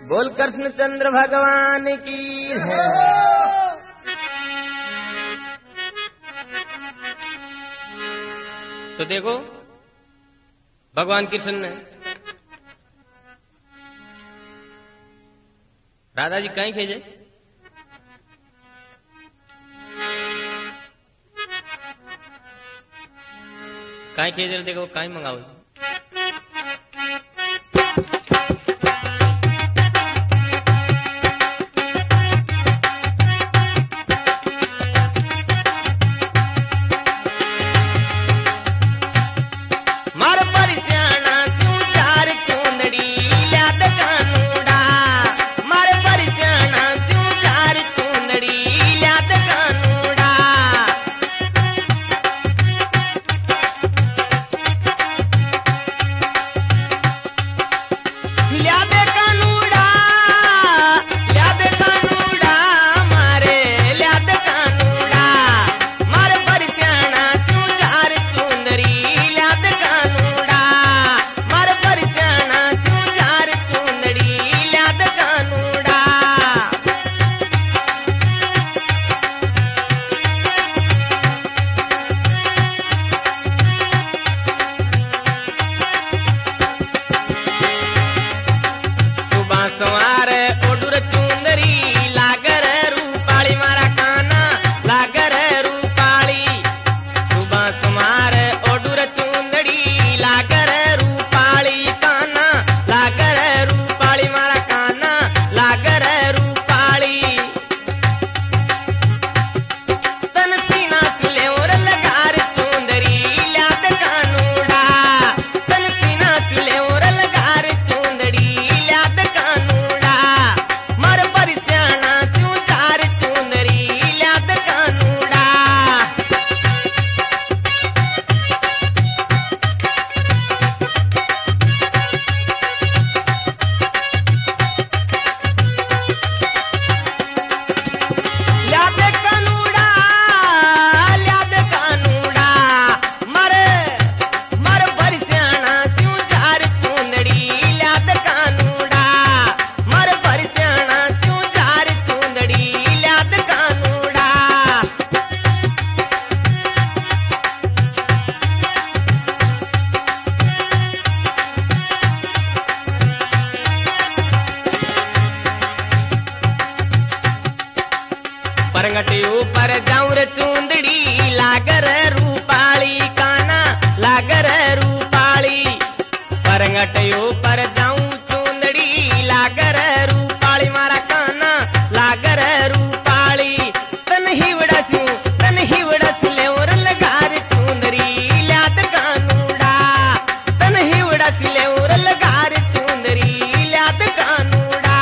बोल कृष्णचंद्र भगवान की है। तो देखो भगवान कृष्ण ने राधा जी कहीं भेजे, कहीं भेजे, देखो कहीं मंगाओ। परंगटे ऊपर जाऊं रे चूंदड़ी लागर रूपाली काना लागर रूपाली। परंगटे ऊपर जाऊं चूंदड़ी लागर रूपाली मारा काना लागर रूपाली। तन हिवड़ा सिले और लगार चूंदड़ी लाद कानूड़ा। तन हिवड़ा सिले और लगार चूंदड़ी लाद कानूड़ा।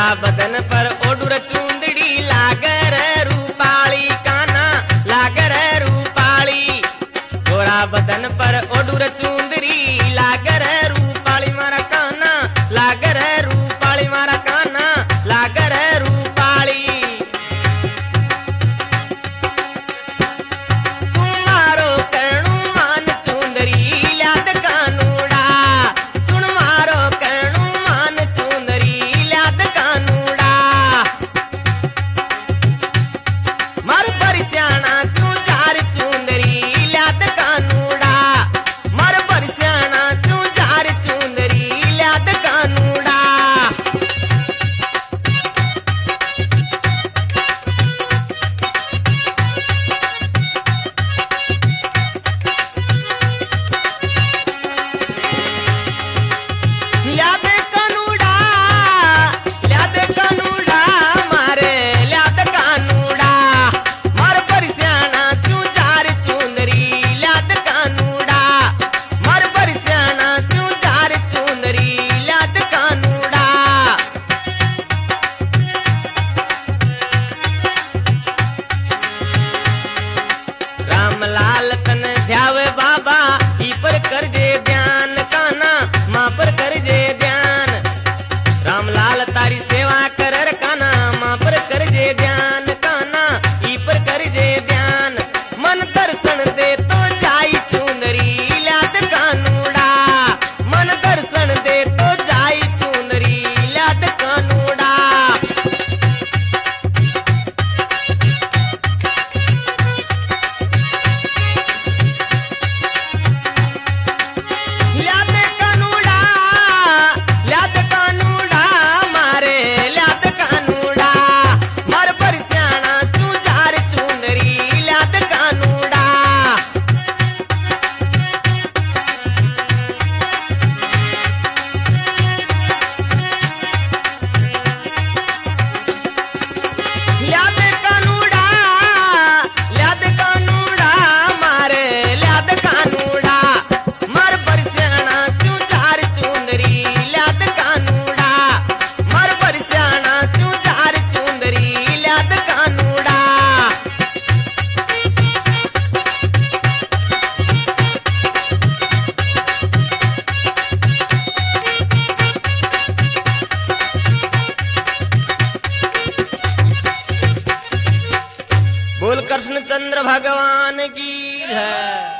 बदन पर ओडुर चूंदड़ी लागर रूपाली काना लागर रूपाली गोरा बदन पर ओडुर चूंदड़ी लागर रूपाली मारा काना लागर रूपाली मारा काना लागर रूपाली तुम्हारो करणु मान चूंदरी ल्याद कानूड़ा सुन मारो करणु मान चूंदरी ल्याद कानूड़ा मर परिस्याणा तू चार चूंदरी ल्याद कानूड़ा मर परिस्याणा तू चार चूंदरी ल्याद कानूड़ा ल्याद कानूड़ा मारे ल्याद कानूड़ा मर परिस्याणा तू चार चूंदरी ल्याद कानूड़ा मर परिस्याणा तू चार चूंदरी ल्याद कानूड़ा रामलाल तन ध्यावे बाबा ई पर करजे ध्यान काना माँ पर करजे ध्यान रामलाल तारी सेवा कर काना माँ पर करजे ध्यान काना ई पर करजे ध्यान मन दर्शन दे तो जाई चूंदरी ल्याद कानूड़ा मन दर्शन दे तो जाई चूंदरी ल्याद कानूड़ा ल्याद कानूड़ा मारे ल्याद कानूड़ा मर परिस्याणा तू चार चूंदरी ल्याद कानूड़ा ल्याद कानूड़ा मारे ल्याद कानूड़ा मर परिस्याणा तू चार चूंदरी ल्याद कानूड़ा मर परिस्याणा तू चार चूंदरी ल्याद कानूड़ा बोल कृष्ण चंद्र भगवान की है।